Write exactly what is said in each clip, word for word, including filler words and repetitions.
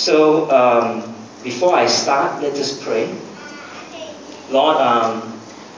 So, um, before I start, let us pray. Lord, um,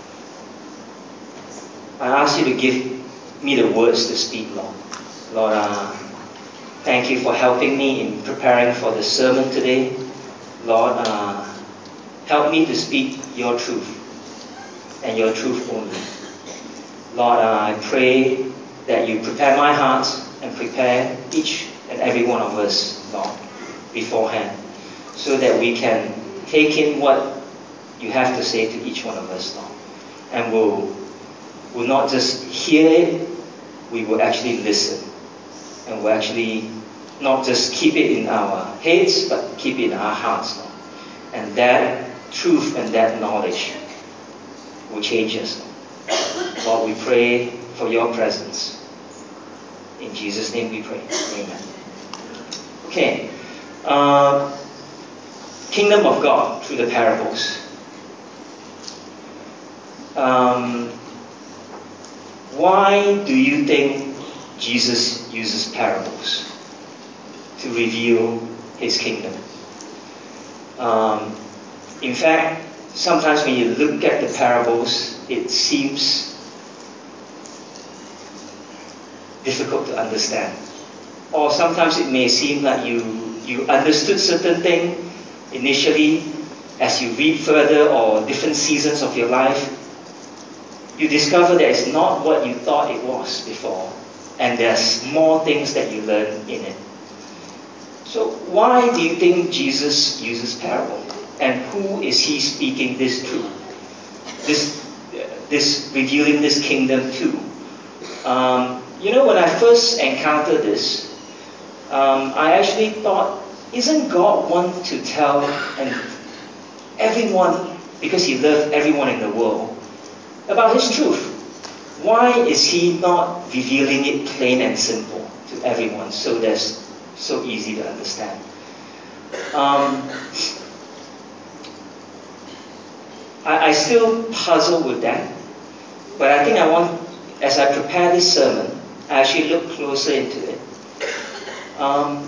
I ask you to give me the words to speak, Lord. Lord, uh, thank you for helping me in preparing for the sermon today. Lord, uh, help me to speak your truth and your truth only. Lord, uh, I pray that you prepare my heart and prepare each and every one of us, Lord, beforehand, so that we can take in what you have to say to each one of us, Lord. And we'll, we'll not just hear it, we will actually listen. And we'll actually not just keep it in our heads, but keep it in our hearts, Lord. And that truth and that knowledge will change us, Lord. Lord, we pray for your presence. In Jesus' name we pray. Amen. Okay. Uh, Kingdom of God through the parables. Um, why do you think Jesus uses parables to reveal his kingdom? Um, in fact, sometimes when you look at the parables, it seems difficult to understand. Or sometimes it may seem like you, you understood certain thing initially. As you read further or different seasons of your life, you discover that it's not what you thought it was before. And there's more things that you learn in it. So why do you think Jesus uses parable? And who is he speaking this to? This, this revealing this kingdom to? Um, you know, when I first encountered this, um, I actually thought, isn't God want to tell and everyone, because he loved everyone in the world, about his truth? Why is he not revealing it plain and simple to everyone so that's so easy to understand? Um, I, I still puzzle with that, but I think I want, as I prepare this sermon, I actually look closer into it. Um,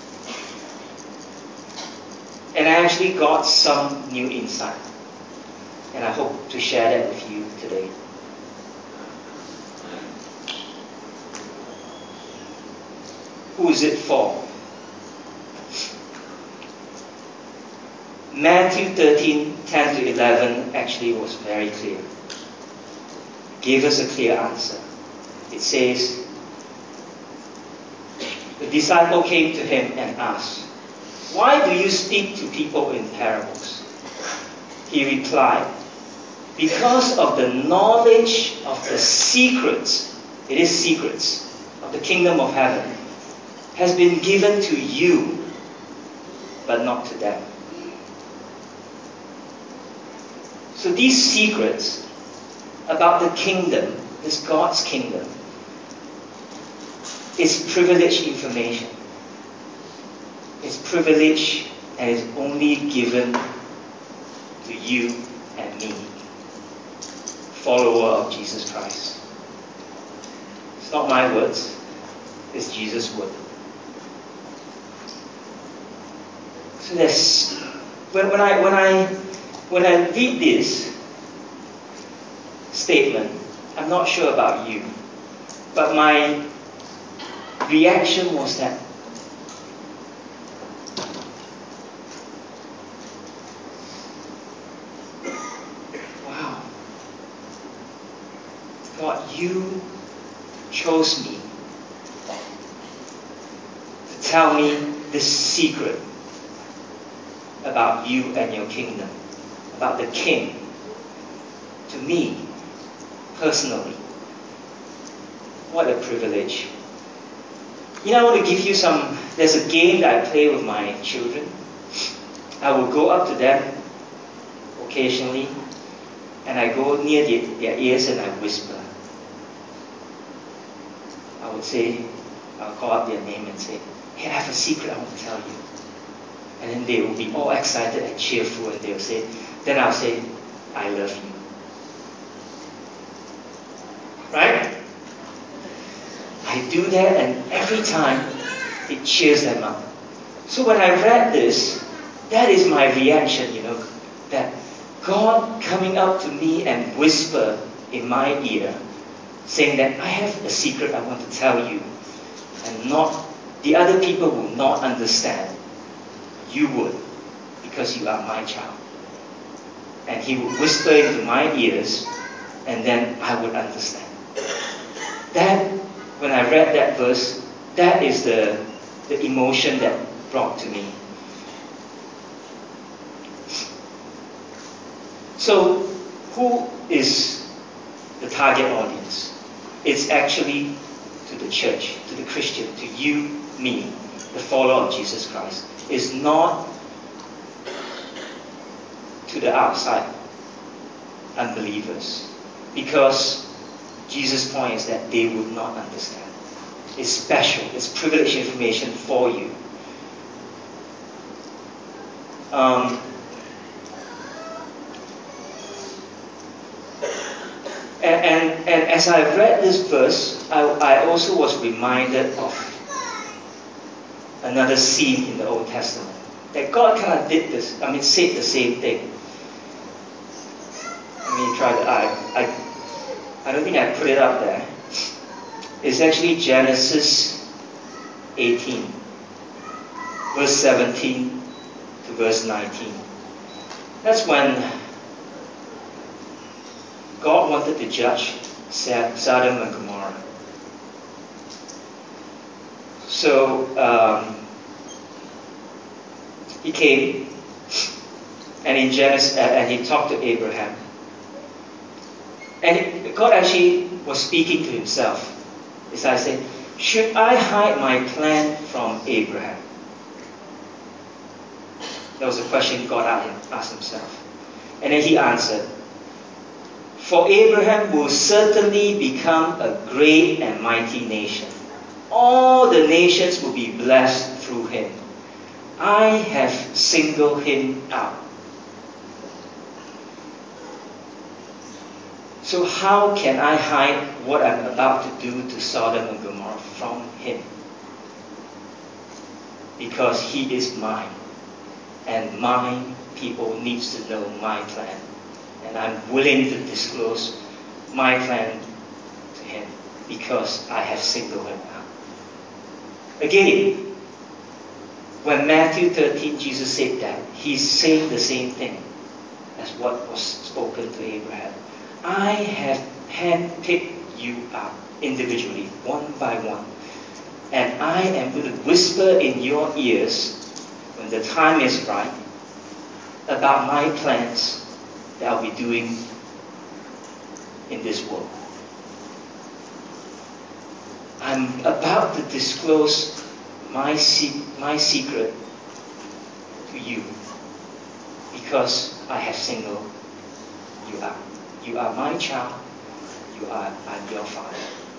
and I actually got some new insight. And I hope to share that with you today. Who is it for? Matthew thirteen, ten to eleven actually was very clear. It gave us a clear answer. It says, the disciple came to him and asked, "Why do you speak to people in parables?" He replied, "Because of the knowledge of the secrets," it is secrets, "of the kingdom of heaven has been given to you, but not to them." So these secrets about the kingdom, this God's kingdom, is privileged information. It's privileged and is only given to you and me, follower of Jesus Christ. It's not my words, it's Jesus' word. So there's, when, when I when I when I read this statement, I'm not sure about you, but my reaction was that, wow, God, you chose me to tell me this secret about you and your kingdom, about the king, to me personally. What a privilege. You know, I want to give you some, there's a game that I play with my children. I will go up to them occasionally and I go near the, their ears and I whisper. I would say, I'll call out their name and say, "Hey, I have a secret I want to tell you." And then they will be all excited and cheerful and they'll say, then I'll say, "I love you." Right? I do that and every time it cheers them up. So when I read this, that is my reaction, you know, that God coming up to me and whisper in my ear, saying that I have a secret I want to tell you, and not the other people will not understand. You would, because you are my child. And he would whisper into my ears, and then I would understand. That, when I read that verse, that is the, the emotion that brought to me. So, who is the target audience? It's actually to the church, to the Christian, to you, me, the follower of Jesus Christ. It's not to the outside unbelievers. Because Jesus' point is that they would not understand. It's special, it's privileged information for you. Um, And, and, and as I read this verse, I, I also was reminded of another scene in the Old Testament. That God kind of did this, I mean, said the same thing. Let me try to, I, I, I don't think I put it up there. It's actually Genesis eighteen, verse seventeen to verse nineteen. That's when God wanted to judge Sodom and Gomorrah. So um, he came, and in Genesis, uh, and he talked to Abraham. And he, God actually was speaking to himself. As I said, should I hide my plan from Abraham? That was a question God asked himself. And then he answered, for Abraham will certainly become a great and mighty nation. All the nations will be blessed through him. I have singled him out. So how can I hide what I'm about to do to Sodom and Gomorrah from him? Because he is mine. And my people needs to know my plan. And I'm willing to disclose my plan to him because I have singled him out. Again, when Matthew thirteen, Jesus said that, he's saying the same thing as what was spoken to Abraham. I have handpicked you out individually, one by one. And I am going to whisper in your ears, when the time is right, about my plans that I'll be doing in this world. I'm about to disclose my se- my secret to you because I have singled you out. You are my child. You are I'm your father.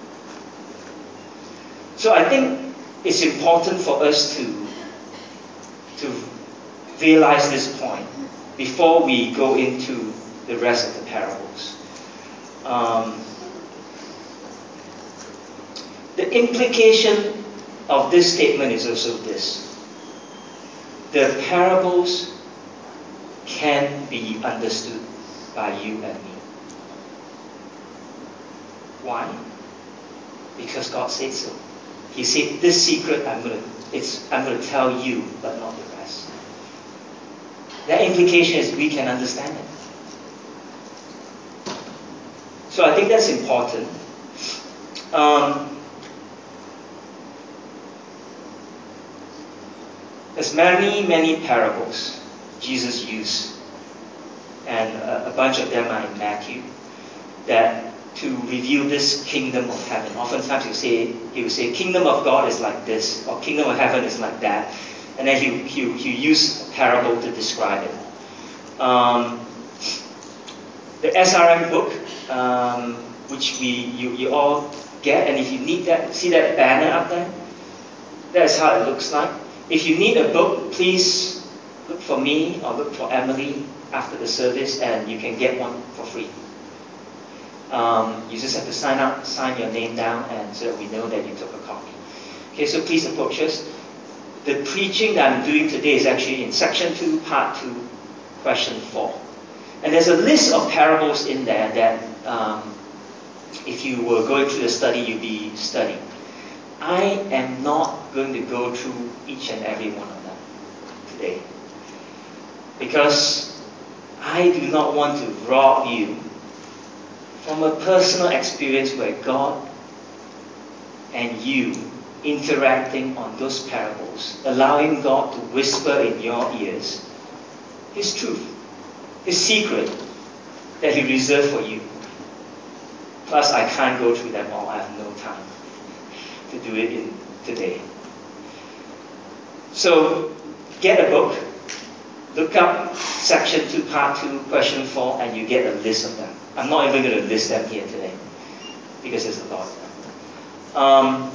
So I think it's important for us to to realize this point before we go into the rest of the parables. Um, the implication of this statement is also this. The parables can be understood by you and me. Why? Because God said so. He said, this secret I'm going to it's I'm going to tell you, but not the rest. The implication is we can understand it. So I think that's important. Um, there's many, many parables Jesus used, and a, a bunch of them are in Matthew, that to reveal this kingdom of heaven. Oftentimes he'll say, he will say, kingdom of God is like this, or kingdom of heaven is like that. And then he'll, he'll, he'll use a parable to describe it. Um, the S R M book, um, which we you, you all get, and if you need that, see that banner up there? That's how it looks like. If you need a book, please look for me or look for Emily after the service, and you can get one for free. Um, you just have to sign up, sign your name down, and so that we know that you took a copy. Okay, so please approach us. the preaching that I'm doing today is actually in section two, part two, question four. And there's a list of parables in there that um, if you were going through the study, you'd be studying. I am not going to go through each and every one of them today, because I do not want to rob you from a personal experience where God and you interacting on those parables, allowing God to whisper in your ears His truth, His secret that He reserved for you. Plus, I can't go through them all. I have no time to do it in today. So, get a book, look up section two, part two, question four, and you get a list of them. I'm not even going to list them here today, because there's a lot of them. Um,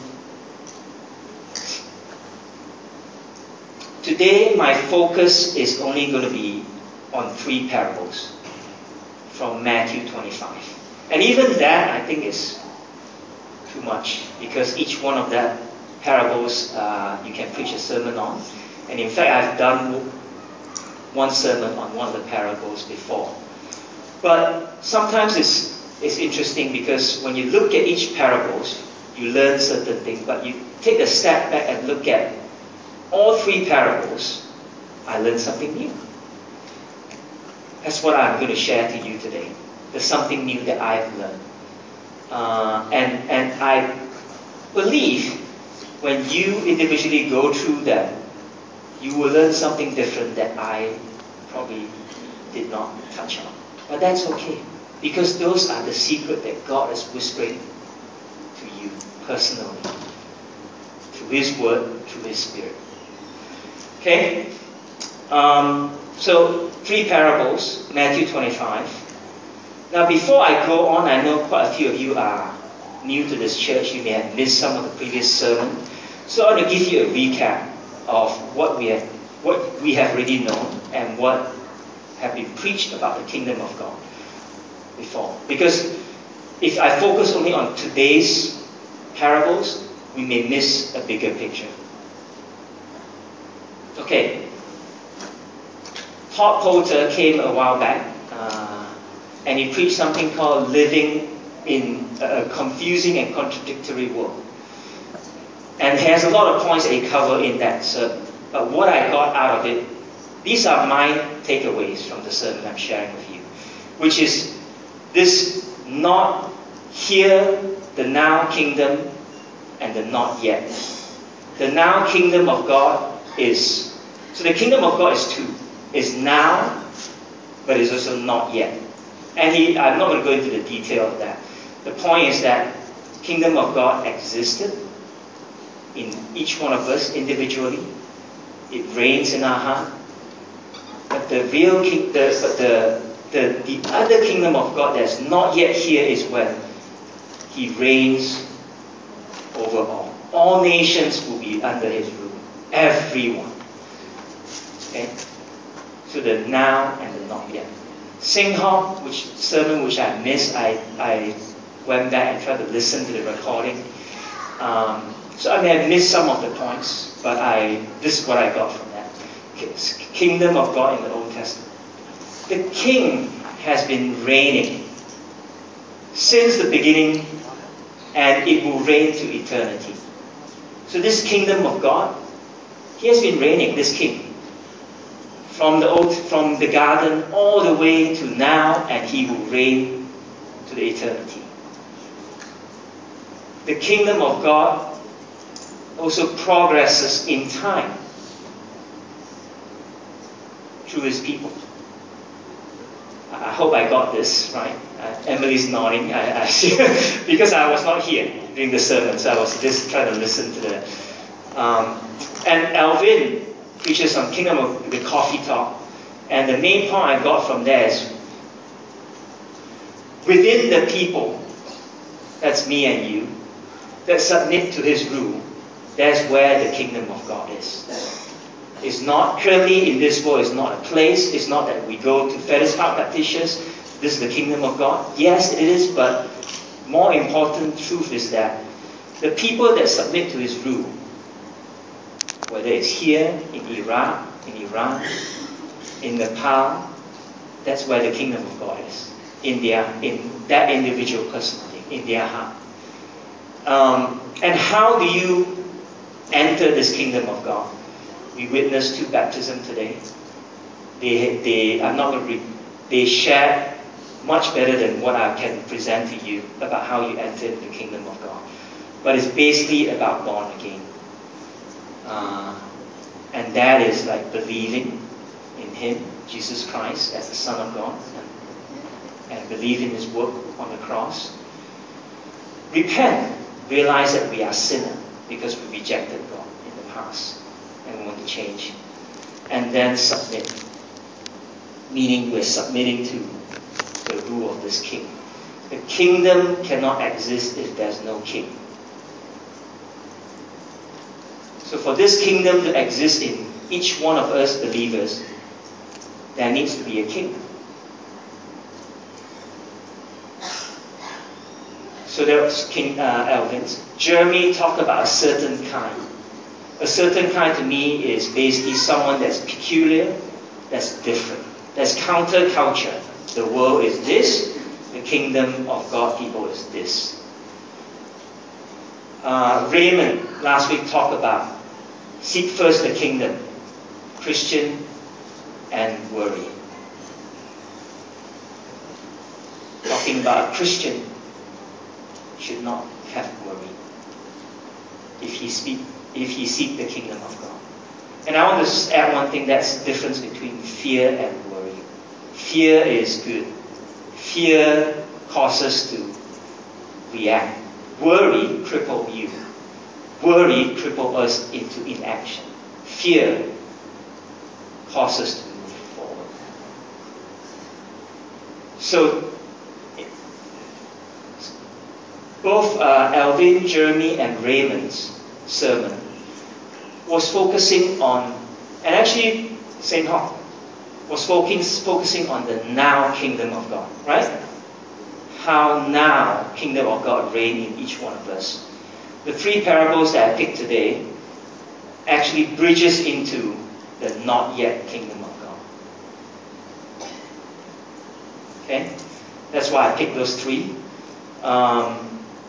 today, my focus is only going to be on three parables from Matthew twenty-five. And even that, I think, is too much, because each one of that parables uh, you can preach a sermon on. And in fact, I've done one sermon on one of the parables before. But sometimes it's, it's interesting, because when you look at each parables, you learn certain things. But you take a step back and look at all three parables, I learned something new. That's what I'm going to share to you today. There's something new that I've learned. Uh, and, and I believe when you individually go through them, you will learn something different that I probably did not touch on. But that's okay, because those are the secret that God is whispering to you personally, through His Word, through His Spirit. Okay? Um, so, three parables, Matthew twenty-five. Now, before I go on, I know quite a few of you are new to this church. You may have missed some of the previous sermon. So I want to give you a recap of what we have, what we have already known and what have been preached about the kingdom of God before. Because if I focus only on today's parables, we may miss a bigger picture. Okay. Todd Potter came a while back. Uh, And he preached something called Living in a Confusing and Contradictory World. And he has a lot of points that he covered in that sermon. But what I got out of it, these are my takeaways from the sermon I'm sharing with you. Which is this not here, the now kingdom, and the not yet. The now kingdom of God is, so the kingdom of God is two. It's now, but it's also not yet. And he, I'm not going to go into the detail of that. The point is that kingdom of God existed in each one of us individually. It reigns in our heart. But the real king, the, the, the, the other kingdom of God that's not yet here is when He reigns over all. All nations will be under His rule. Everyone. Okay? So the now and the not yet. Singhop, which sermon which I missed, I, I went back and tried to listen to the recording. Um, so I may have missed some of the points, but I this is what I got from that. Kingdom of God in the Old Testament. The King has been reigning since the beginning, and it will reign to eternity. So this kingdom of God, He has been reigning, this King. From the old, from the garden all the way to now, and He will reign to the eternity. The kingdom of God also progresses in time through His people. I hope I got this right. Uh, Emily's nodding. I, I see because I was not here during the sermon, so I was just trying to listen to the. Um, and Alvin preaches on Kingdom of the Coffee Talk, and the main point I got from there is within the people, that's me and you, that submit to His rule, that's where the kingdom of God is. It's not currently in this world, it's not a place, it's not that we go to Fettes Park Baptist, this is the kingdom of God. Yes, it is, but more important truth is that the people that submit to His rule whether it's here, in Iraq, in Iran, in Nepal, that's where the kingdom of God is. In their, in that individual personally, in their heart. Um, and how do you enter this kingdom of God? We witnessed two baptisms today. They, they, I'm not going to read, they share much better than what I can present to you about how you enter the kingdom of God. But it's basically about born again. Uh, and that is like believing in Him, Jesus Christ, as the Son of God, and, and believe in His work on the cross. Repent, realize that we are sinners because we rejected God in the past and we want to change. And then submit, meaning we're submitting to the rule of this king. The kingdom cannot exist if there's no king. So for this kingdom to exist in each one of us believers, there needs to be a king. So there was King uh, Elvin's. Jeremy talked about a certain kind. A certain kind to me is basically someone that's peculiar, that's different, that's counter-culture. The world is this, the kingdom of God people is this. Uh, Raymond last week talked about seek first the kingdom, Christian and worry. Talking about a Christian should not have worry if he speak if he seek the kingdom of God. And I want to add one thing, that's the difference between fear and worry. Fear is good. Fear causes us to react. Worry cripple you. Worry cripple us into inaction. Fear causes us to move forward. So both uh, Alvin, Jeremy, and Raymond's sermon was focusing on, and actually Saint Hawk was focusing on the now kingdom of God, right? How now kingdom of God reign in each one of us. The three parables that I picked today actually bridges into the not yet kingdom of God. Okay? That's why I picked those three. Um,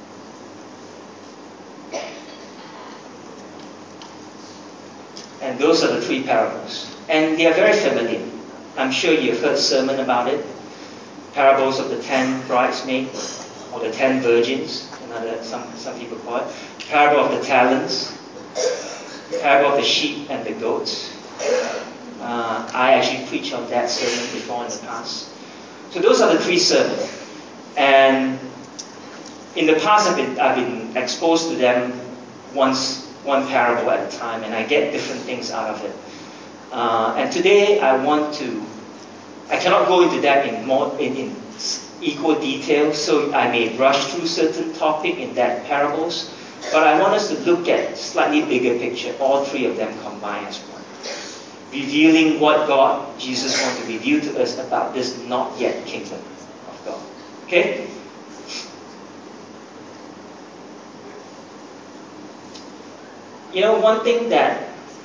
And those are the three parables. And they are very familiar. I'm sure you've heard sermon about it. Parables of the ten bridesmaids, or the ten virgins, another some, some people call it. Parable of the talents. Parable of the sheep and the goats. Uh, I actually preached on that sermon before in the past. So those are the three sermons. And in the past I've been, I've been exposed to them once one parable at a time, and I get different things out of it. Uh, and today I want to, I cannot go into that in more in, in equal detail, so I may rush through certain topic in that parables, but I want us to look at slightly bigger picture, all three of them combined as one, revealing what God, Jesus wants to reveal to us about this not yet kingdom of God. Okay? You know, one thing that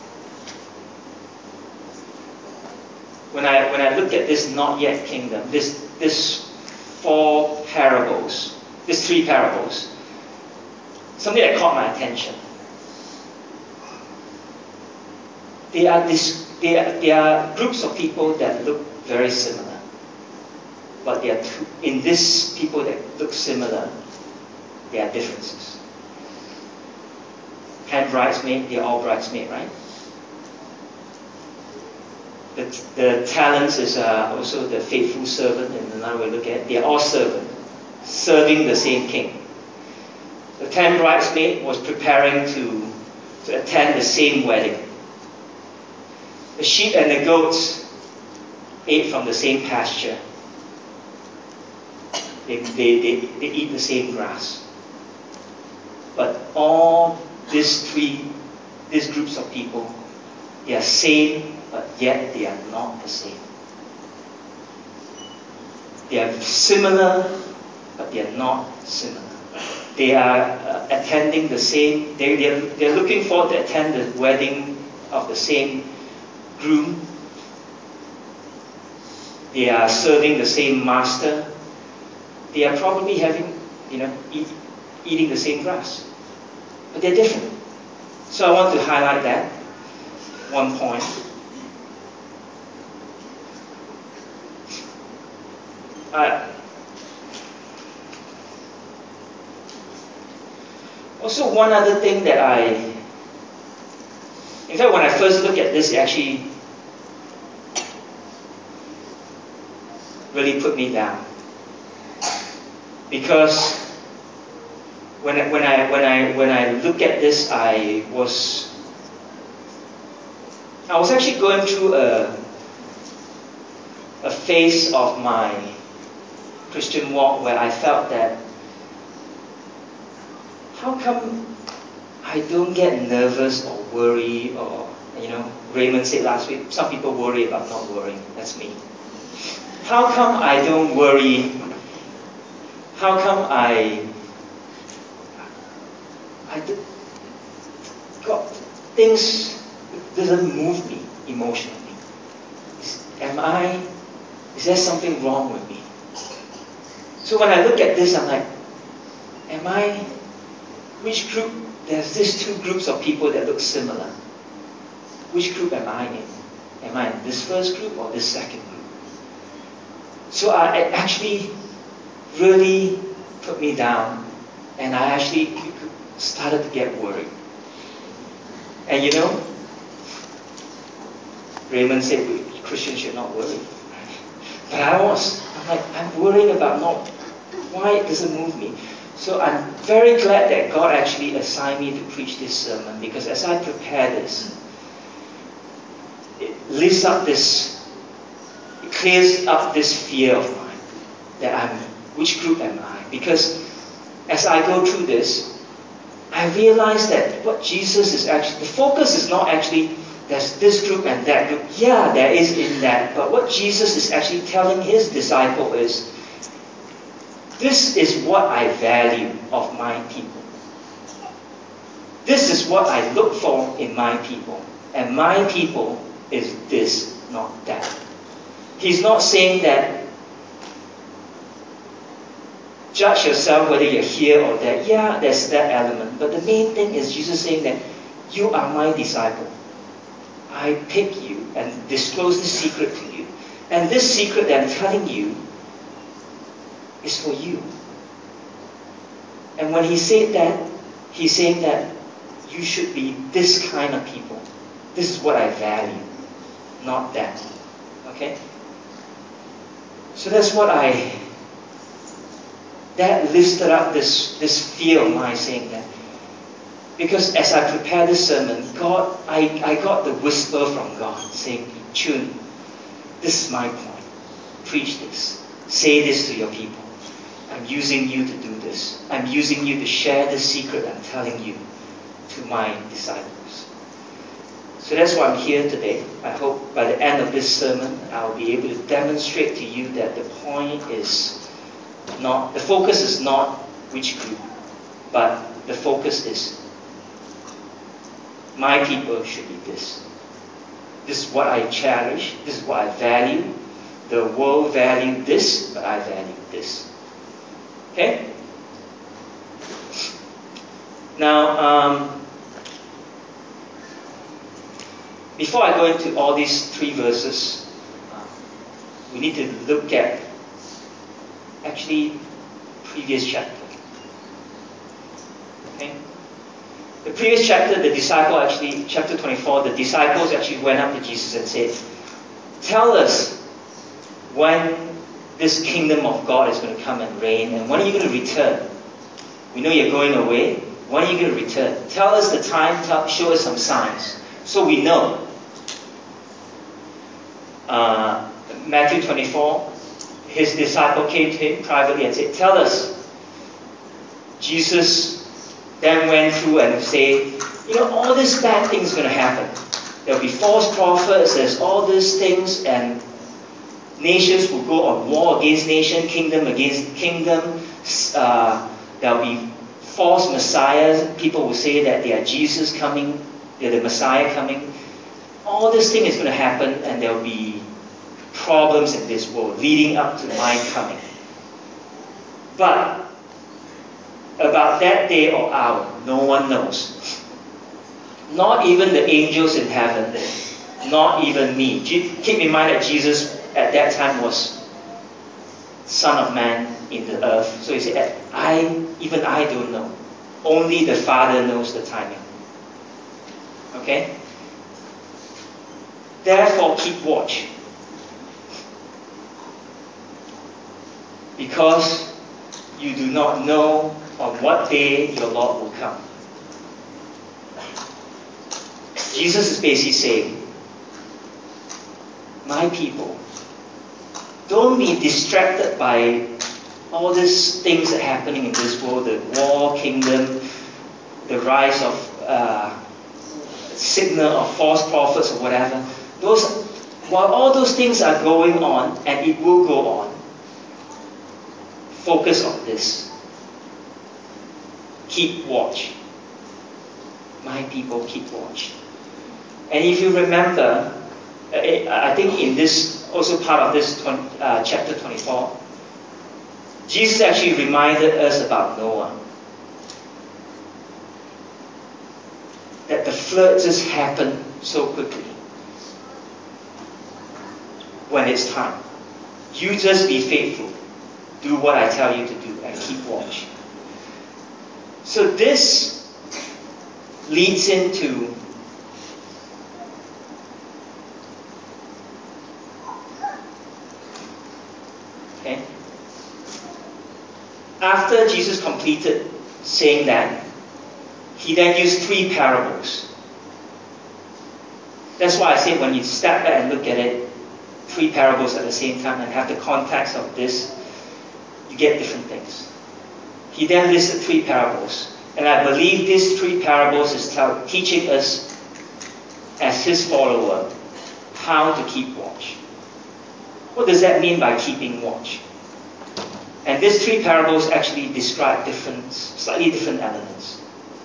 when I when I look at this not yet kingdom, this this four parables, these three parables, something that caught my attention. They are this they are, they are groups of people that look very similar, but they are two, in this people that look similar, there are differences. Ten bridesmaids, they're all bridesmaids, right? The, the talents is uh, also the faithful servant, in another way to look at it. They're all servants, serving the same king. The ten bridesmaids was preparing to, to attend the same wedding. The sheep and the goats ate from the same pasture. They, they, they, they eat the same grass. But all these three, these groups of people, they are same, but yet they are not the same. They are similar, but they are not similar. They are uh, attending the same, they, they, are, they are looking forward to attend the wedding of the same groom. They are serving the same master. They are probably having, you know, eat, eating the same grass. But they're different. So I want to highlight that one point. Uh, also, one other thing that I, in fact, when I first looked at this, it actually really put me down, because when I, when I when I when I look at this, I was I was actually going through a a phase of my Christian walk where I felt that, how come I don't get nervous or worry, or, you know, Raymond said last week, some people worry about not worrying. That's me. How come I don't worry? How come I I got things doesn't move me emotionally? Is, am I? Is there something wrong with me? So when I look at this, I'm like, am I? Which group? There's these two groups of people that look similar. Which group am I in? Am I in this first group or this second group? So I, it actually really put me down, and I actually started to get worried. And you know, Raymond said Christians should not worry. But I was. I'm like, I'm worrying about not, why it doesn't move me. So I'm very glad that God actually assigned me to preach this sermon, because as I prepare this, it lifts up this, it clears up this fear of mine, that I'm, which group am I? Because as I go through this, I realize that what Jesus is actually, the focus is not actually, there's this group and that group. Yeah, there is in that. But what Jesus is actually telling his disciple is, this is what I value of my people. This is what I look for in my people. And my people is this, not that. He's not saying that, judge yourself whether you're here or there. Yeah, there's that element. But the main thing is Jesus saying that you are my disciple. I pick you and disclose this secret to you. And this secret that I'm telling you is for you. And when he said that, he's saying that you should be this kind of people. This is what I value, not that. Okay? So that's what I, that lifted up this, this fear of mine, saying that. Because as I prepared this sermon, God, I, I got the whisper from God saying, Chun, this is my point. Preach this. Say this to your people. I'm using you to do this. I'm using you to share the secret I'm telling you to my disciples. So that's why I'm here today. I hope by the end of this sermon, I'll be able to demonstrate to you that the point is not, the focus is not which group, but the focus is my people should be this. This is what I cherish. This is what I value. The world values this, but I value this. Okay? Now, um, before I go into all these three verses, uh, we need to look at actually previous chapter. Okay? The previous chapter, the disciple actually, chapter twenty-four, the disciples actually went up to Jesus and said, tell us when this kingdom of God is going to come and reign, and when are you going to return? We know you're going away. When are you going to return? Tell us the time, tell, show us some signs, so we know. Uh, Matthew twenty-four, his disciple came to him privately and said, tell us. Jesus then went through and said, you know, all this bad things going to happen. There'll be false prophets, there's all these things, and nations will go on war against nation, kingdom against kingdom. Uh, there'll be false messiahs. People will say that they are Jesus coming, they're the Messiah coming. all this thing is going to happen and there will be problems in this world leading up to my coming. But about that day or hour, no one knows. Not even the angels in heaven, not even me. Keep in mind that Jesus at that time was Son of Man in the earth. So he said, I, even I don't know. Only the Father knows the timing. Okay? Therefore, keep watch. Because you do not know on what day your Lord will come. Jesus is basically saying, my people, don't be distracted by all these things that are happening in this world, the war, kingdom, the rise of uh, signal of false prophets or whatever. Those, while all those things are going on, and it will go on, focus on this. Keep watch. My people, keep watch. And if you remember, I think in this, also part of this uh, chapter twenty-four, Jesus actually reminded us about Noah. That the flood just happened so quickly. When it's time. You just be faithful. Do what I tell you to do and keep watch. So this leads into okay. After Jesus completed saying that, he then used three parables. That's why I say when you step back and look at it, three parables at the same time and have the context of this, you get different things. He then listed three parables. And I believe these three parables is tell, teaching us as his follower how to keep watch. What does that mean by keeping watch? And these three parables actually describe different, slightly different elements.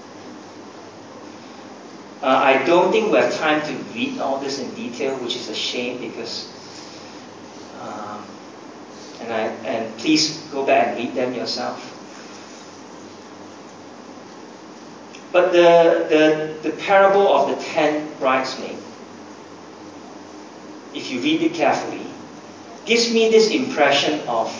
Uh, I don't think we have time to read all this in detail, which is a shame because, um, and I and please go back and read them yourself. But the the the parable of the ten bridesmaids, if you read it carefully, gives me this impression of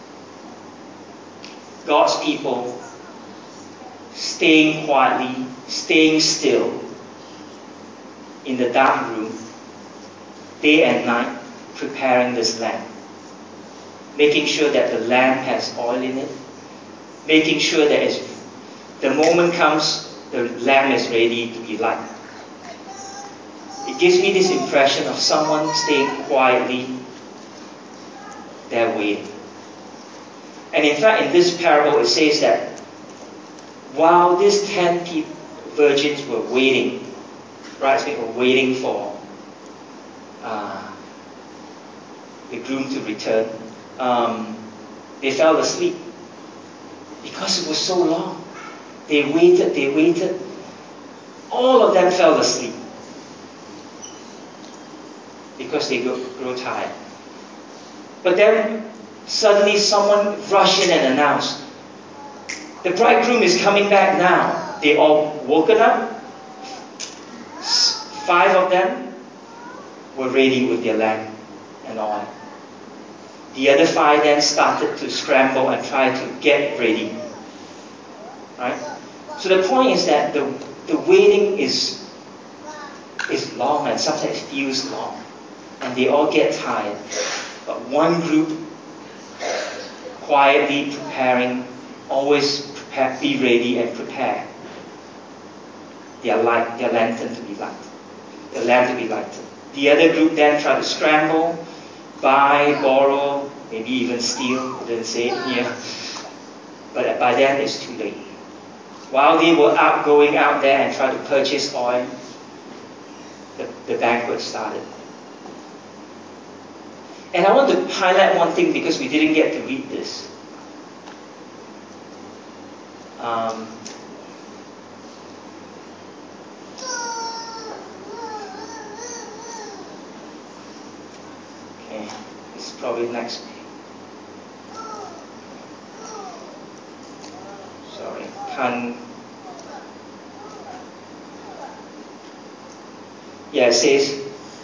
God's people staying quietly, staying still in the dark room, day and night, preparing this lamp. Making sure that the lamp has oil in it. Making sure that as the moment comes, the lamp is ready to be lighted. It gives me this impression of someone staying quietly there waiting. And in fact, in this parable, it says that while these ten people, virgins were waiting, bridesmaids were waiting for uh, the groom to return, um, they fell asleep because it was so long. They waited, they waited. All of them fell asleep because they grew tired. But then suddenly someone rushed in and announced, the bridegroom is coming back now. They all woken up. Five of them were ready with their lamp and oil. The other five then started to scramble and try to get ready. Right? So the point is that the, the waiting is, is long and sometimes it feels long. And they all get tired. But one group quietly preparing, always prepare, be ready and prepare their light, their lantern to be lighted. The lamp to be lighted. The other group then try to scramble, buy, borrow, maybe even steal. It didn't say it here. But by then it's too late. While they were out going out there and try to purchase oil, the, the banquet started. And I want to highlight one thing because we didn't get to read this. Um, Okay, it's probably next. Sorry, can't. Yeah, it says,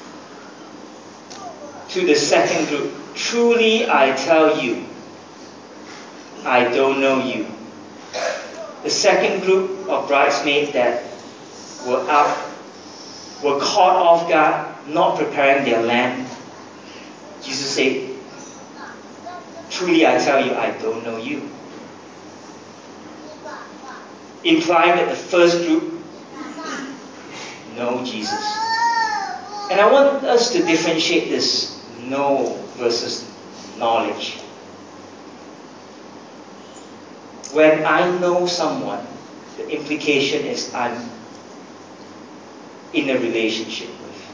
to the second group, truly I tell you, I don't know you. The second group of bridesmaids that were up, were caught off guard, not preparing their lamp. Jesus said, truly I tell you, I don't know you. Implying that the first group know Jesus. And I want us to differentiate this know versus knowledge. When I know someone, the implication is I'm in a relationship with.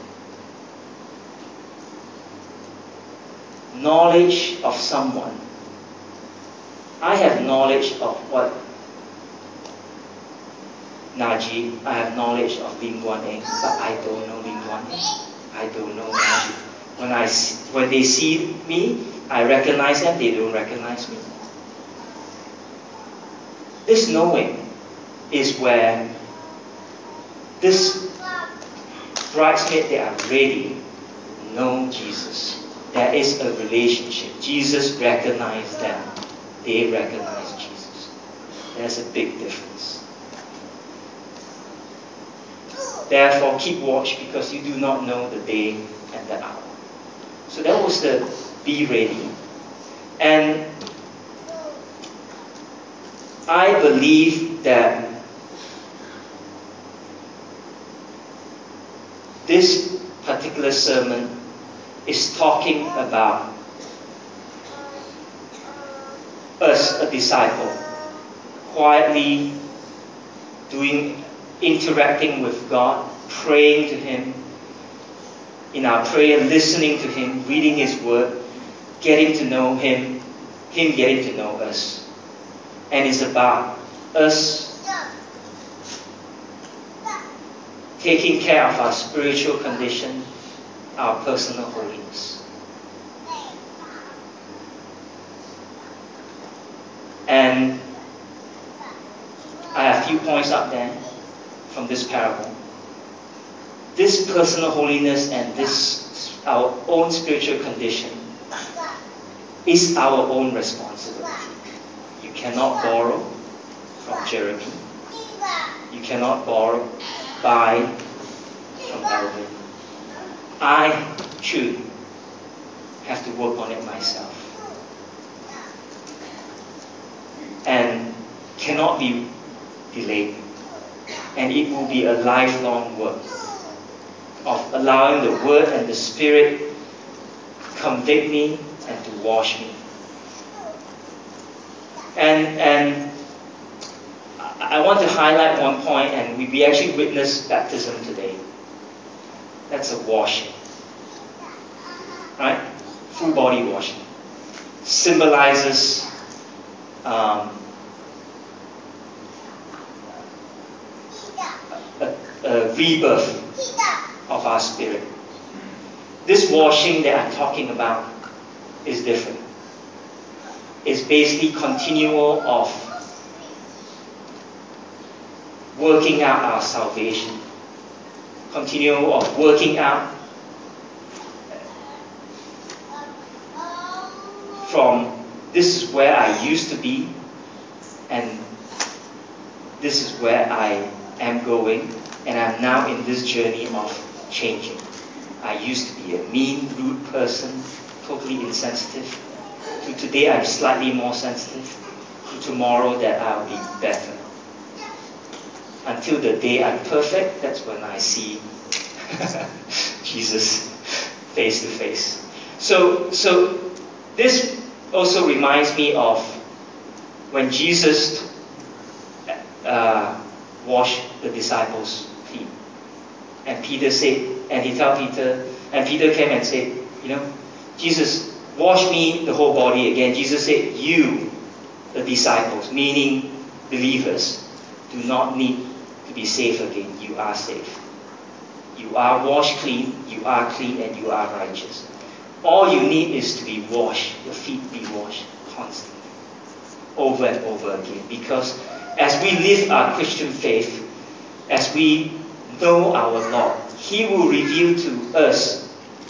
Knowledge of someone. I have knowledge of what Najee, I have knowledge of Lim Guan Eng, but I don't know Lim Guan Eng. I don't know Najee. When I see, when they see me, I recognize them, they don't recognize me. This knowing is where this bridesmaid, they are ready, know Jesus. There is a relationship. Jesus recognized them. They recognize Jesus. There's a big difference. Therefore, keep watch because you do not know the day and the hour. So that was the be ready. And I believe that this particular sermon is talking about us, a disciple, quietly doing, interacting with God, praying to Him, in our prayer, listening to Him, reading His Word, getting to know Him, Him getting to know us. And it's about us taking care of our spiritual condition, our personal holiness. And I have a few points up there from this parable. This personal holiness and this our own spiritual condition is our own responsibility. You cannot borrow from Jeremy. You cannot borrow, buy from Alvin. I should have to work on it myself. And cannot be delayed. And it will be a lifelong work of allowing the Word and the Spirit convict me and to wash me. And and I want to highlight one point, and we, we actually witnessed baptism today. That's a washing. Right? Full body washing. Symbolizes um, a, a rebirth of our spirit. This washing that I'm talking about is different. It's basically continual of working out our salvation. Continual of working out from this is where I used to be and this is where I am going, and I'm now in this journey of changing. I used to be a mean, rude person, totally insensitive. To today I'm slightly more sensitive. To tomorrow that I'll be better. Until the day I'm perfect, that's when I see Jesus face to face. So, so this also reminds me of when Jesus uh, washed the disciples' feet. And Peter said, and he told Peter, and Peter came and said, you know, Jesus, wash me the whole body again. Jesus said, you, the disciples, meaning believers, do not need to be saved again. You are saved. You are washed clean, you are clean, and you are righteous. All you need is to be washed, your feet be washed constantly, over and over again. Because as we live our Christian faith, as we know our Lord, He will reveal to us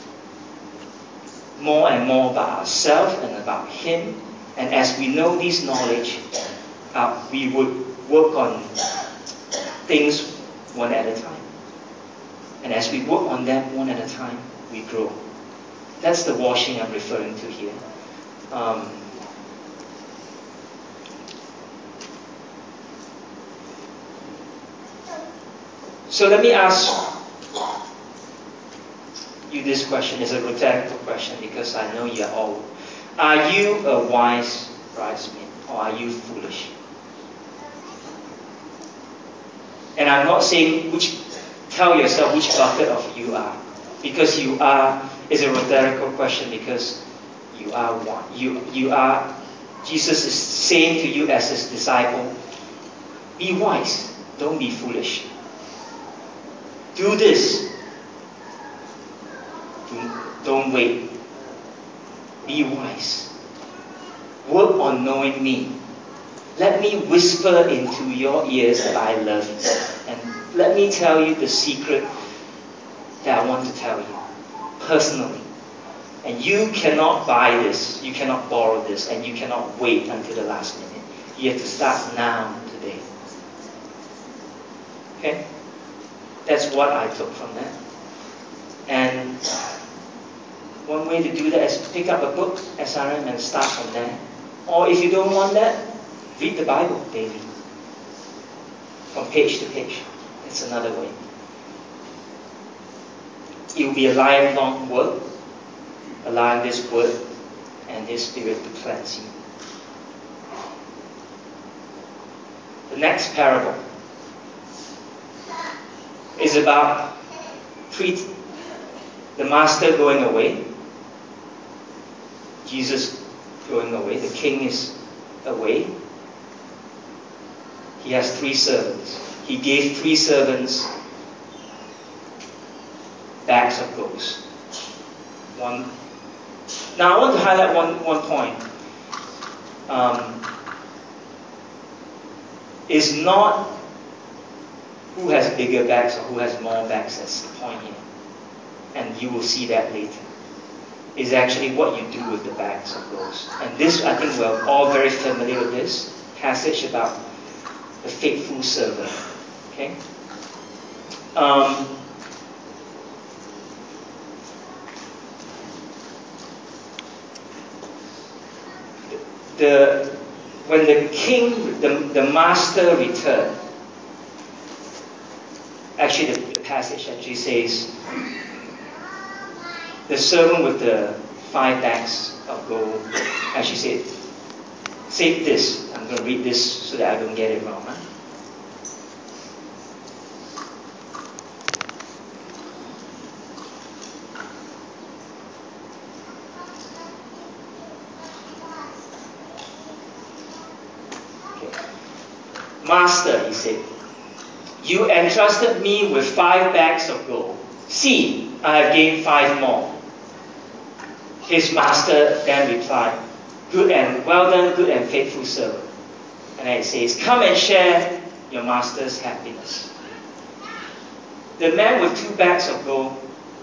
more and more about ourselves and about Him. And as we know this knowledge, uh, we would work on things one at a time. And as we work on them one at a time, we grow. That's the washing I'm referring to here. Um, so let me ask you this question. It's a rhetorical question because I know you're all. Are you a wise bridesmaid or are you foolish? And I'm not saying which. Tell yourself which bucket of you are, because you are is a rhetorical question because you are one. You you are. Jesus is saying to you as His disciple, be wise, don't be foolish. Do this. Don't, don't wait. Be wise. Work on knowing me. Let me whisper into your ears that I love you. And let me tell you the secret that I want to tell you personally. And you cannot buy this, you cannot borrow this, and you cannot wait until the last minute. You have to start now, today. Okay? That's what I took from that. And one way to do that is to pick up a book, S R M, and start from there. Or if you don't want that, read the Bible daily. From page to page. It's another way. It will be a lifelong work. Allowing this word and His Spirit to cleanse you. The next parable is about three, the master going away, Jesus going away, the king is away. He has three servants. He gave three servants bags of gold. One. Now I want to highlight one, one point. Um, it's not who has bigger bags or who has more bags, that's the point here. And you will see that later. It's actually what you do with the bags of gold. And this, I think we're all very familiar with this passage about the faithful servant. Okay? Um, The, when the king, the, the master returned, actually the, the passage actually says, the servant with the five bags of gold actually said, said this. I'm going to read this so that I don't get it wrong. Huh? Master, he said, you entrusted me with five bags of gold. See, I have gained five more. His master then replied, good and well done, good and faithful servant. And then it says, come and share your master's happiness. The man with two bags of gold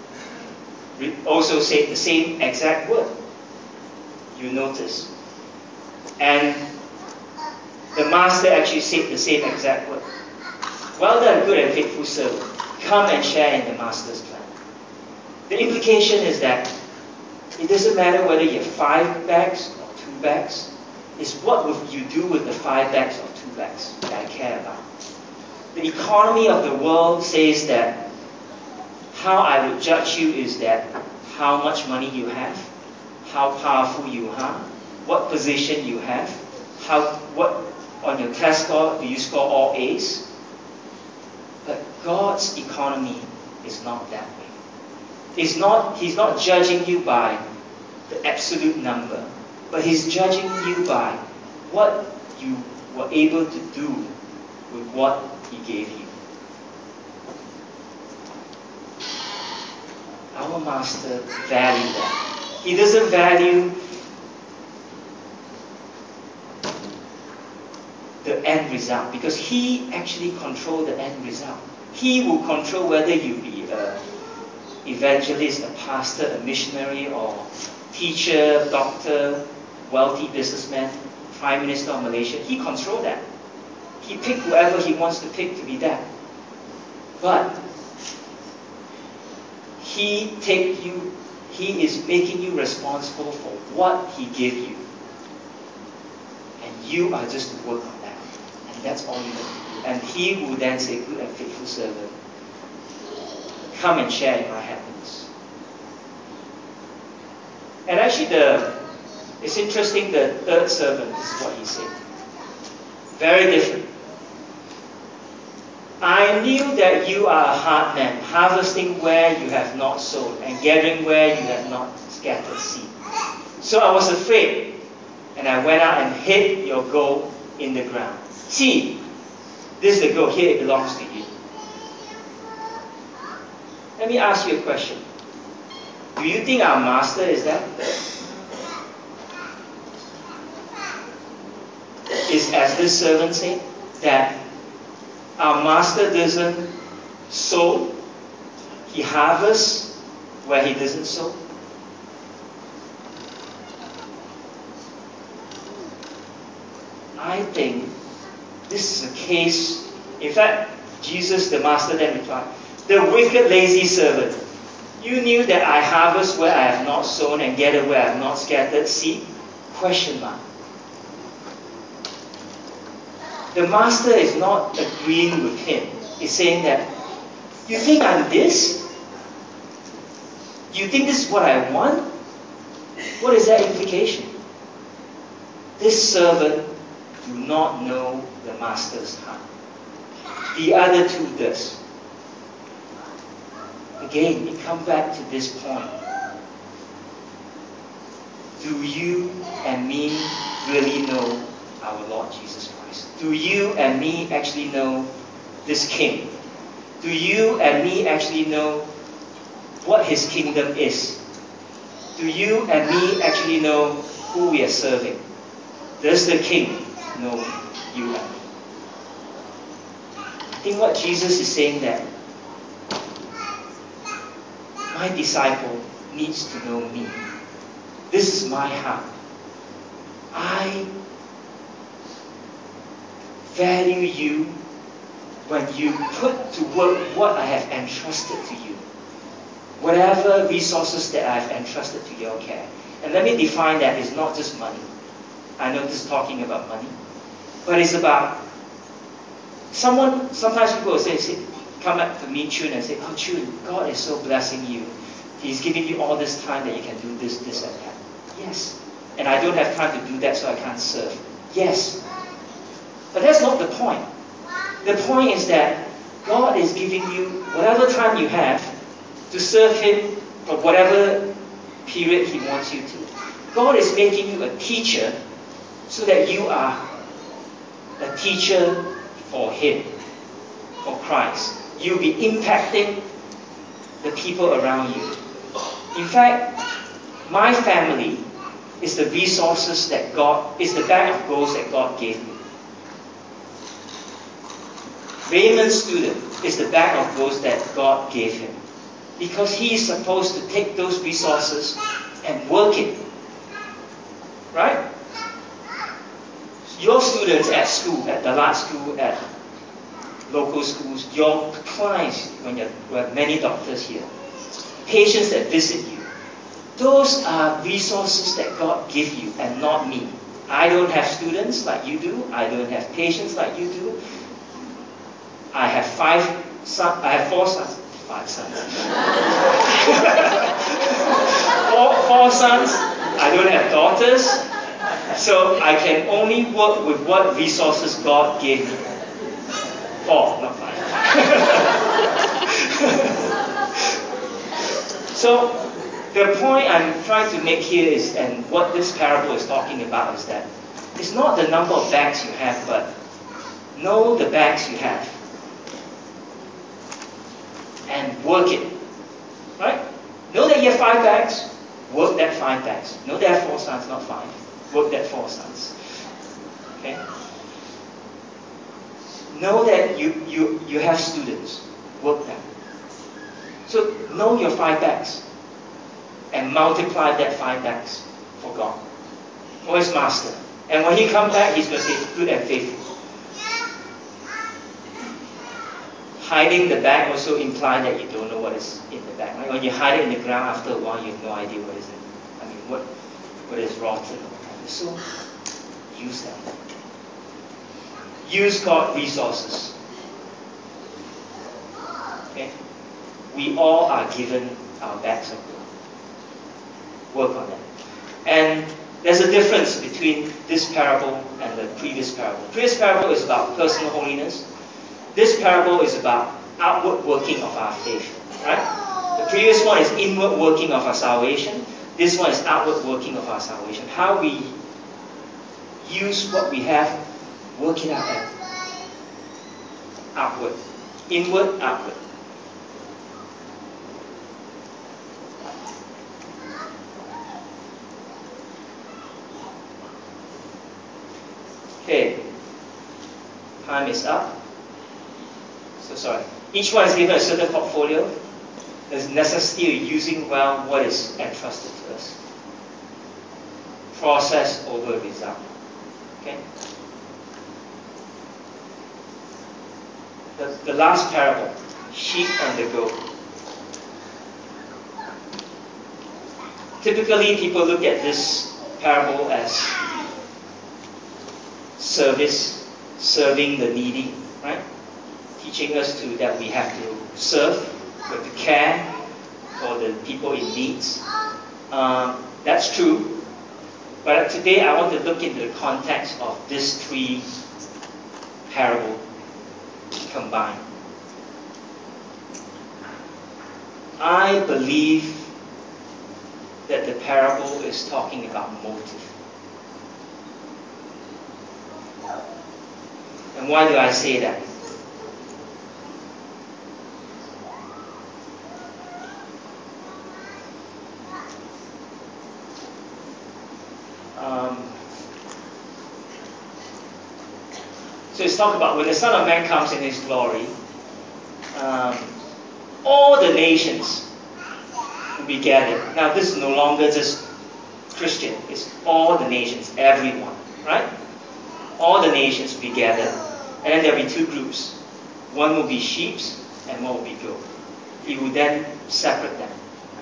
also said the same exact word. You notice. And the master actually said the same exact word. Well done, good and faithful servant. Come and share in the master's plan. The implication is that it doesn't matter whether you have five bags or two bags. It's what would you do with the five bags or two bags that I care about. The economy of the world says that how I would judge you is that how much money you have, how powerful you are, what position you have, how what on your test score, do you score all A's? But God's economy is not that way. It's not, He's not judging you by the absolute number, but He's judging you by what you were able to do with what He gave you. Our Master valued that. He doesn't value the end result, because he actually controls the end result. He will control whether you be an evangelist, a pastor, a missionary, or teacher, doctor, wealthy businessman, prime minister of Malaysia. He controls that. He picked whoever he wants to pick to be that. But he take you, he is making you responsible for what he gave you. And you are just to work on that. And that's all you have to do. And he will then say, good and faithful servant, come and share in my happiness. And actually the it's interesting, the third servant, this is what he said. Very different. I knew that you are a hard man, harvesting where you have not sown, and gathering where you have not scattered seed. So I was afraid, and I went out and hid your gold in the ground. See, this is the gold, here it belongs to you. Let me ask you a question. Do you think our master is that? Is as this servant said, that our master doesn't sow, he harvests where he doesn't sow? I think this is a case. In fact, Jesus, the master, then replied, the wicked, lazy servant, you knew that I harvest where I have not sown and gather where I have not scattered seed? Question mark. The master is not agreeing with him. He's saying that, you think I'm this? You think this is what I want? What is that implication? This servant do not know the master's heart. The other two does. Again, we come back to this point. Do you and me really know our Lord Jesus Christ? Do you and me actually know this King? Do you and me actually know what His kingdom is? Do you and me actually know who we are serving? Does the King know you and me? I think what Jesus is saying that my disciple needs to know me. This is my heart. I value you when you put to work what I have entrusted to you. Whatever resources that I have entrusted to your care. And let me define that. It's not just money. I know this is talking about money. But it's about someone, sometimes people will say, say come up to me, Chun, and say, oh Chun, God is so blessing you. He's giving you all this time that you can do this, this, and that. Yes. And I don't have time to do that, so I can't serve. Yes. But that's not the point. The point is that God is giving you whatever time you have to serve Him for whatever period He wants you to. God is making you a teacher so that you are a teacher for Him, for Christ. You'll be impacting the people around you. In fact, my family is the resources that God, is the bag of gold that God gave me. Raymond's student is the bag of gold that God gave him. Because he is supposed to take those resources and work it. Right? Your students at school, at the last school, at local schools, your clients, when you have many doctors here, patients that visit you, those are resources that God gives you and not me. I don't have students like you do. I don't have patients like you do. I have five sons. I have four sons. Five sons. four, four sons. I don't have daughters. So I can only work with what resources God gave me. Four, not five. So the point I'm trying to make here is, and what this parable is talking about, is that it's not the number of bags you have, but know the bags you have and work it. Right? Know that you have five bags, Work that five bags. No, there are four sons, not five. Work that four sons. Okay? Know that you, you, you have students. Work them. So know your five bags. And multiply that five bags for God. For his master. And when he comes back, he's going to say, good and faithful. Hiding the bag also implies that you don't know what is in the bag. Right? When you hide it in the ground, after a while, you have no idea what is in it. I mean, what, what is rotten. So, use them. Use God's resources. Okay? We all are given our bags of gold. Work on them. And there's a difference between this parable and the previous parable. The previous parable is about personal holiness. This parable is about outward working of our faith. Right? The previous one is inward working of our salvation. This one is outward working of our salvation. How we use what we have, work it out at outward. Inward, outward. Okay. Time is up. So sorry. Each one is given a certain portfolio. There's necessity of using well what is entrusted to us. Process over result. Okay? The, the last parable, sheep and the goat. Typically, people look at this parable as service, serving the needy, right? Teaching us to that we have to serve, we have to care for the people in need. Um, that's true. But today I want to look into the context of these three parables combined. I believe that the parable is talking about motive. And why do I say that? Um, so it's talk about when the Son of Man comes in his glory, um, all the nations will be gathered. Now this is no longer just Christian, it's all the nations, everyone, right? All the nations will be gathered, and then there will be two groups. One will be sheep, and one will be goat. He will then separate them.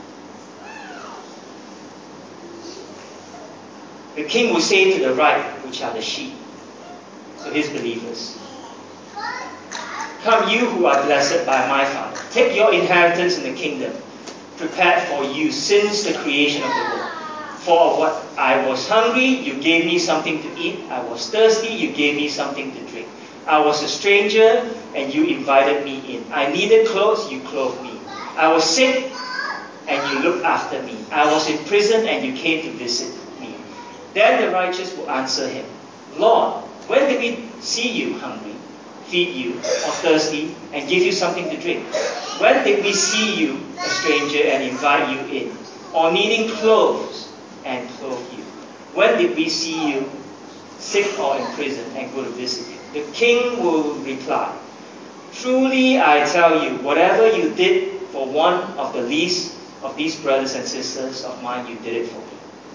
The king will say to the right, which are the sheep, so his believers, come you who are blessed by my Father, take your inheritance in the kingdom, prepared for you since the creation of the world. For what I was hungry, you gave me something to eat. I was thirsty, you gave me something to drink. I was a stranger, and you invited me in. I needed clothes, you clothed me. I was sick, and you looked after me. I was in prison, and you came to visit me. Then the righteous will answer him, Lord, when did we see you hungry, feed you, or thirsty, and give you something to drink? When did we see you a stranger and invite you in, or needing clothes and clothe you? When did we see you sick or in prison and go to visit you? The king will reply, truly I tell you, whatever you did for one of the least of these brothers and sisters of mine, you did it for me.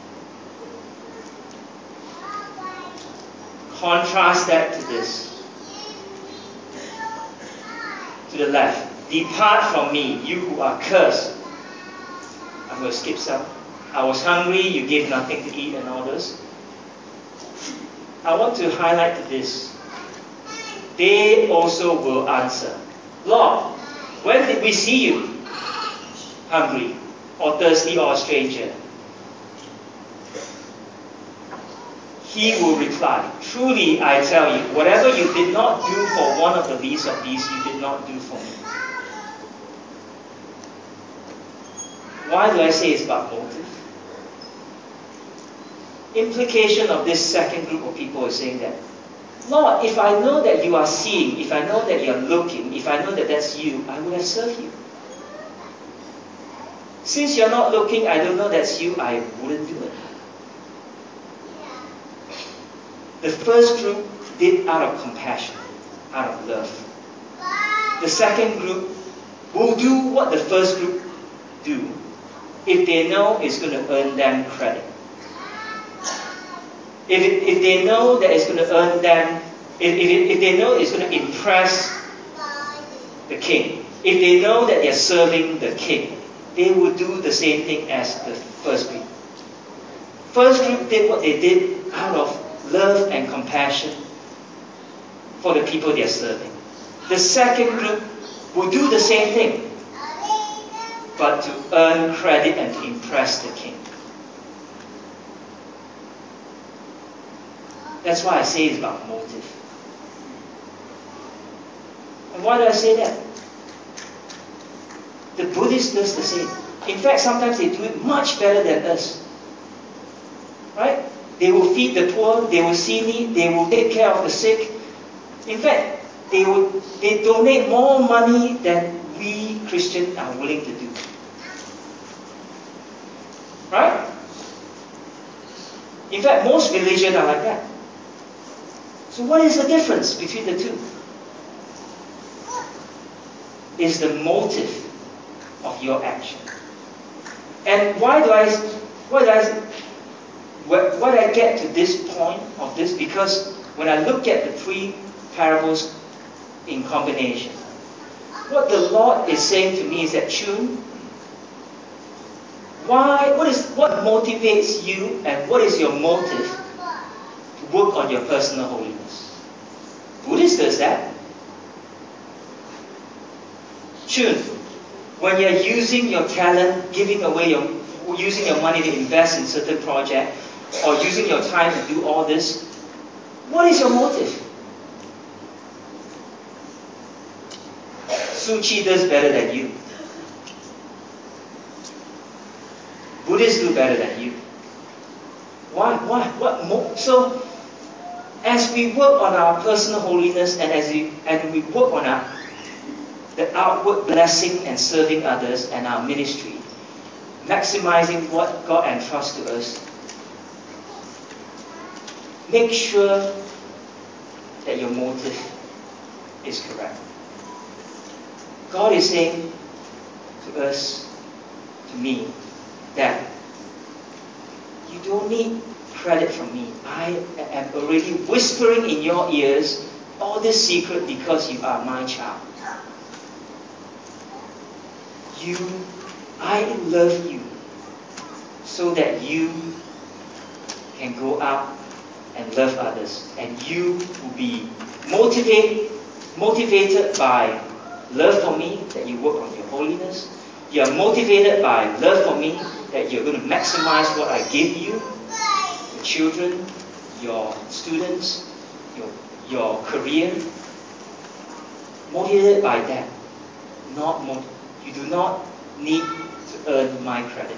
Contrast that to this. To the left. Depart from me, you who are cursed. I'm going to skip some. I was hungry, you gave nothing to eat and all this. I want to highlight this. They also will answer, Lord, when did we see you hungry or thirsty or a stranger? He will reply, truly I tell you, whatever you did not do for one of the least of these, you did not do for me. Why do I say it's about motive? Implication of this second group of people is saying that, Lord, if I know that you are seeing, if I know that you are looking, if I know that that's you, I would have served you. Since you're not looking, I don't know that's you, I wouldn't do it. The first group did out of compassion, out of love. The second group will do what the first group do if they know it's going to earn them credit. If, it, if they know that it's going to earn them, if, if, if they know it's going to impress the king, if they know that they're serving the king, they will do the same thing as the first group. First group did what they did out of love and compassion for the people they are serving. The second group will do the same thing, but to earn credit and to impress the king. That's why I say it's about motive. And why do I say that? The Buddhist does the same. In fact, sometimes they do it much better than us. Right? They will feed the poor, they will see need, they will take care of the sick. In fact, they will they donate more money than we Christians are willing to do. Right? In fact, most religions are like that. So what is the difference between the two? Is the motive of your action. And why do I why do I why do I get to this point of this? Because when I look at the three parables in combination, what the Lord is saying to me is that, Chun, why what is what motivates you and what is your motive to work on your personal holiness? Buddhist does that. Chun, when you're using your talent, giving away your, using your money to invest in certain project, or using your time to do all this, what is your motive? Suchi does better than you. Buddhists do better than you. Why? Why? What more? So, as we work on our personal holiness and as we and we work on our the outward blessing and serving others and our ministry, maximizing what God entrusts to us, make sure that your motive is correct. God is saying to us, to me, that you don't need credit from me. I am already whispering in your ears all this secret because you are my child. You, I love you so that you can go out and love others, and you will be motivated, motivated by love for me, that you work on your holiness. You are motivated by love for me, that you're going to maximize what I give you, your children, your students, your, your career. Motivated by that, not motivated. You do not need to earn my credit.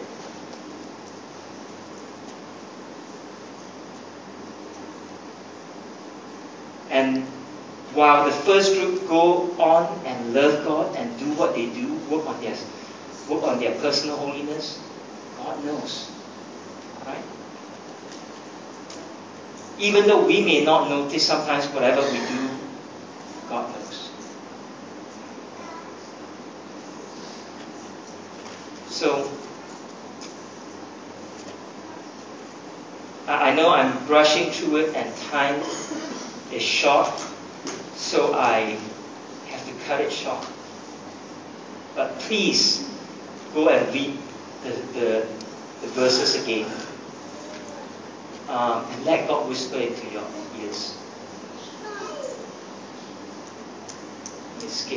And while the first group go on and love God and do what they do, work on their, work on their personal holiness, God knows. Right? Even though we may not notice sometimes whatever we do, God knows. So, I know I'm brushing through it and time is short, so I have to cut it short. But please go and read the, the, the verses again. Um, and let God whisper into your ears. Skip.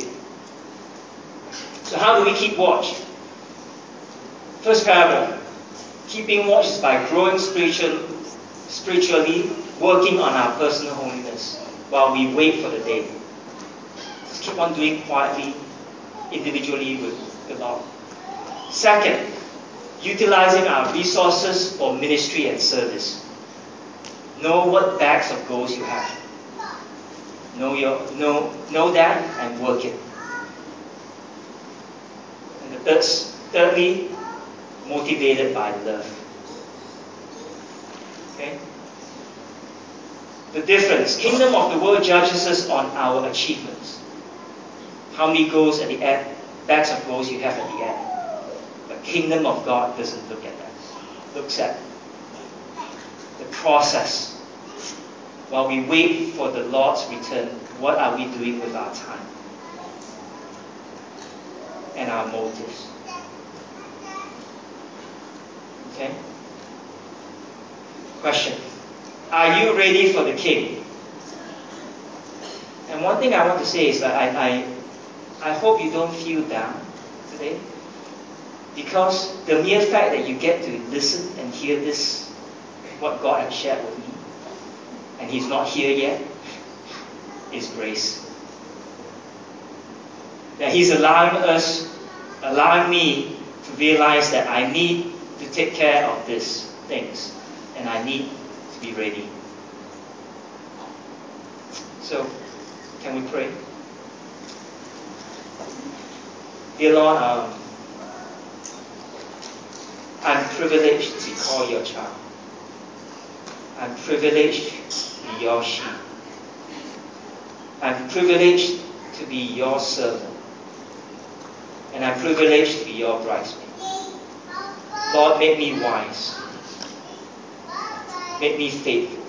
So how do we keep watch? First parable. Keeping watch is by growing spiritual, spiritually, working on our personal holiness while we wait for the day. Just keep on doing quietly, individually with the Lord. Second, utilizing our resources for ministry and service. Know what bags of goals you have. Know your know know that and work it. And the third, thirdly, motivated by love. Okay? The difference. Kingdom of the world judges us on our achievements. How many goals at the end, bags of goals you have at the end. But kingdom of God doesn't look at that. Looks at the process. While we wait for the Lord's return, what are we doing with our time? And our motives. Okay? Question. Are you ready for the King? And one thing I want to say is that I, I, I hope you don't feel down today. Because the mere fact that you get to listen and hear this, what God has shared with me, and He's not here yet, is grace. That He's allowing us, allowing me to realize that I need to take care of these things, and I need to be ready. So, can we pray? Dear Lord, um, I'm privileged to call your child. I'm privileged to be your sheep. I'm privileged to be your servant. And I'm privileged to be your bridesmaid. Lord, make me wise. Make me faithful.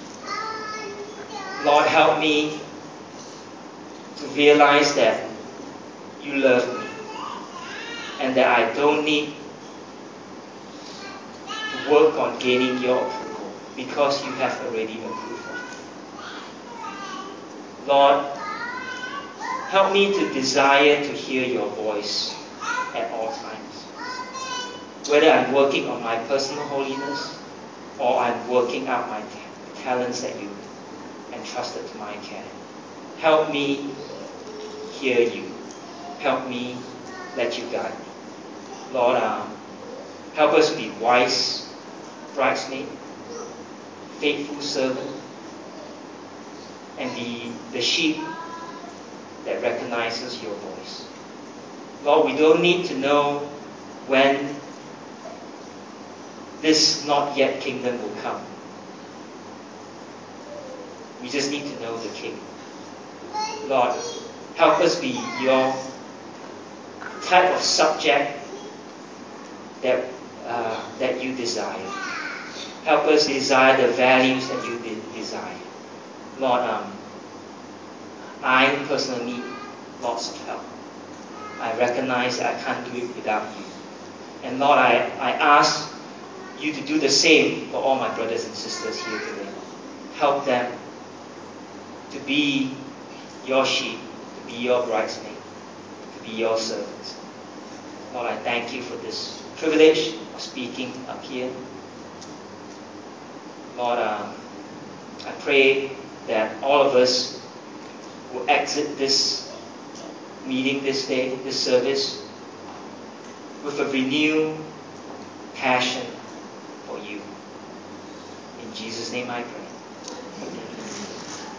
Lord, help me to realize that you love me and that I don't need to work on gaining your approval because you have already approved of me. Lord, help me to desire to hear your voice at all times. Whether I'm working on my personal holiness or I'm working out my ta- talents that you entrusted to my care. Help me hear you. Help me let you guide me. Lord, um, help us be wise bridesmaid, faithful servant, and be the sheep that recognizes your voice. Lord, we don't need to know when this not yet kingdom will come. We just need to know the King. Lord, help us be your type of subject that uh, that you desire. Help us desire the values that you de- desire. Lord, um, I personally need lots of help. I recognize that I can't do it without you. And Lord, I, I ask you to do the same for all my brothers and sisters here today. Help them to be your sheep, to be your bridesmaid, to be your servants. Lord, I thank you for this privilege of speaking up here. Lord, um, I pray that all of us will exit this meeting this day, this service, with a renewed passion for you. In Jesus' name I pray. Amen.